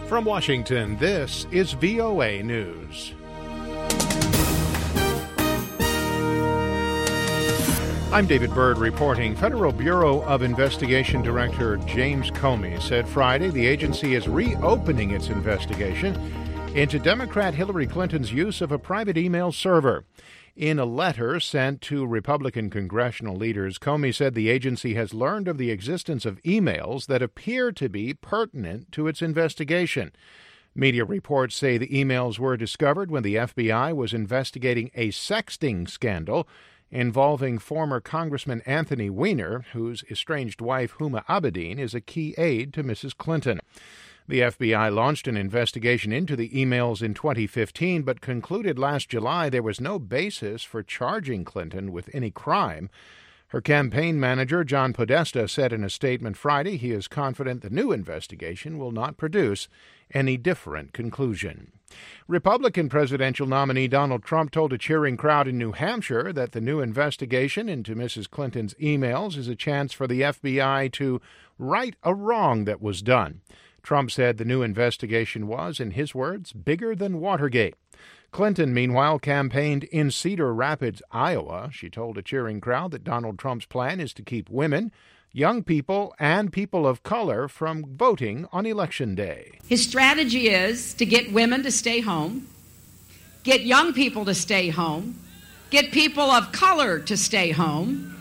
From Washington, this is VOA News. I'm David Byrd reporting. Federal Bureau of Investigation Director James Comey said Friday the agency is reopening its investigation into Democrat Hillary Clinton's use of a private email server. In a letter sent to Republican congressional leaders, Comey said the agency has learned of the existence of emails that appear to be pertinent to its investigation. Media reports say the emails were discovered when the FBI was investigating a sexting scandal involving former Congressman Anthony Weiner, whose estranged wife Huma Abedin is a key aide to Mrs. Clinton. The FBI launched an investigation into the emails in 2015, but concluded last July there was no basis for charging Clinton with any crime. Her campaign manager, John Podesta, said in a statement Friday he is confident the new investigation will not produce any different conclusion. Republican presidential nominee Donald Trump told a cheering crowd in New Hampshire that the new investigation into Mrs. Clinton's emails is a chance for the FBI to right a wrong that was done. Trump said the new investigation was, in his words, bigger than Watergate. Clinton, meanwhile, campaigned in Cedar Rapids, Iowa. She told a cheering crowd that Donald Trump's plan is to keep women, young people, and people of color from voting on Election Day. His strategy is to get women to stay home, get young people to stay home, get people of color to stay home.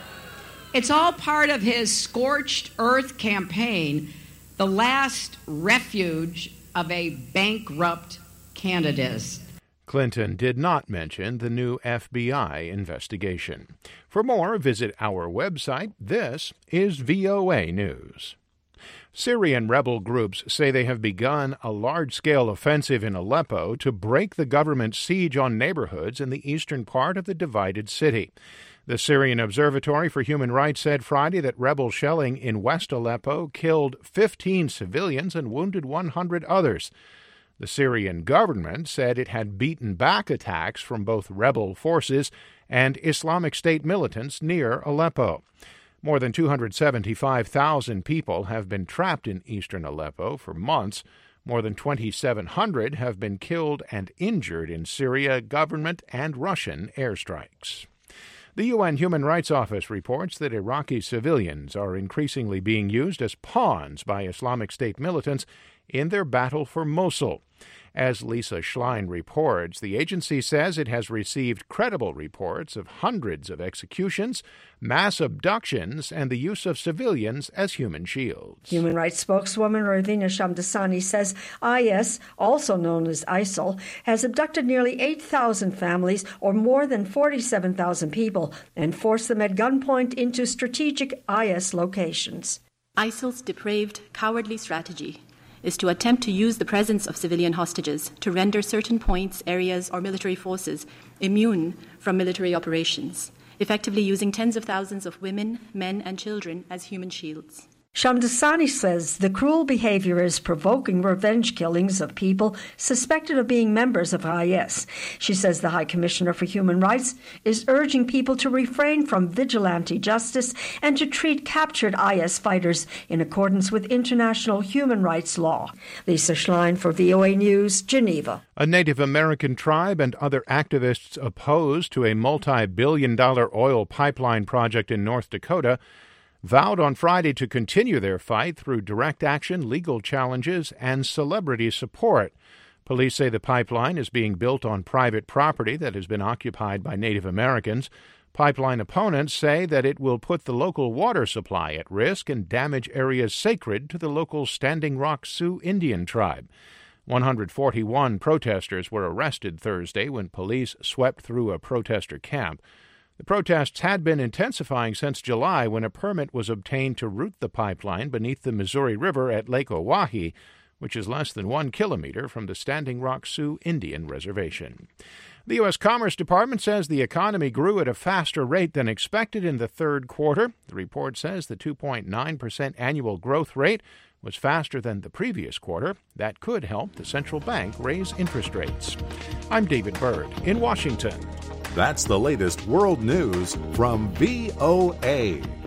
It's all part of his scorched earth campaign, the last refuge of a bankrupt candidate. Clinton did not mention the new FBI investigation. For more, visit our website. This is VOA News. Syrian rebel groups say they have begun a large-scale offensive in Aleppo to break the government's siege on neighborhoods in the eastern part of the divided city. The Syrian Observatory for Human Rights said Friday that rebel shelling in West Aleppo killed 15 civilians and wounded 100 others. The Syrian government said it had beaten back attacks from both rebel forces and Islamic State militants near Aleppo. More than 275,000 people have been trapped in eastern Aleppo for months. More than 2,700 have been killed and injured in Syria government and Russian airstrikes. The UN Human Rights Office reports that Iraqi civilians are increasingly being used as pawns by Islamic State militants in their battle for Mosul. As Lisa Schlein reports, the agency says it has received credible reports of hundreds of executions, mass abductions, and the use of civilians as human shields. Human rights spokeswoman Ravina Shamdasani says IS, also known as ISIL, has abducted nearly 8,000 families, or more than 47,000 people, and forced them at gunpoint into strategic IS locations. ISIL's depraved, cowardly strategy is to attempt to use the presence of civilian hostages to render certain points, areas, or military forces immune from military operations, effectively using tens of thousands of women, men, and children as human shields. Shamdasani says the cruel behavior is provoking revenge killings of people suspected of being members of IS. She says the High Commissioner for Human Rights is urging people to refrain from vigilante justice and to treat captured IS fighters in accordance with international human rights law. Lisa Schlein for VOA News, Geneva. A Native American tribe and other activists opposed to a multi-billion-dollar oil pipeline project in North Dakota vowed on Friday to continue their fight through direct action, legal challenges, and celebrity support. Police say the pipeline is being built on private property that has been occupied by Native Americans. Pipeline opponents say that it will put the local water supply at risk and damage areas sacred to the local Standing Rock Sioux Indian tribe. 141 protesters were arrested Thursday when police swept through a protester camp. The protests had been intensifying since July when a permit was obtained to route the pipeline beneath the Missouri River at Lake Oahe, which is less than 1 kilometer from the Standing Rock Sioux Indian Reservation. The U.S. Commerce Department says the economy grew at a faster rate than expected in the third quarter. The report says the 2.9% annual growth rate was faster than the previous quarter. That could help the central bank raise interest rates. I'm David Byrd in Washington. That's the latest world news from VOA.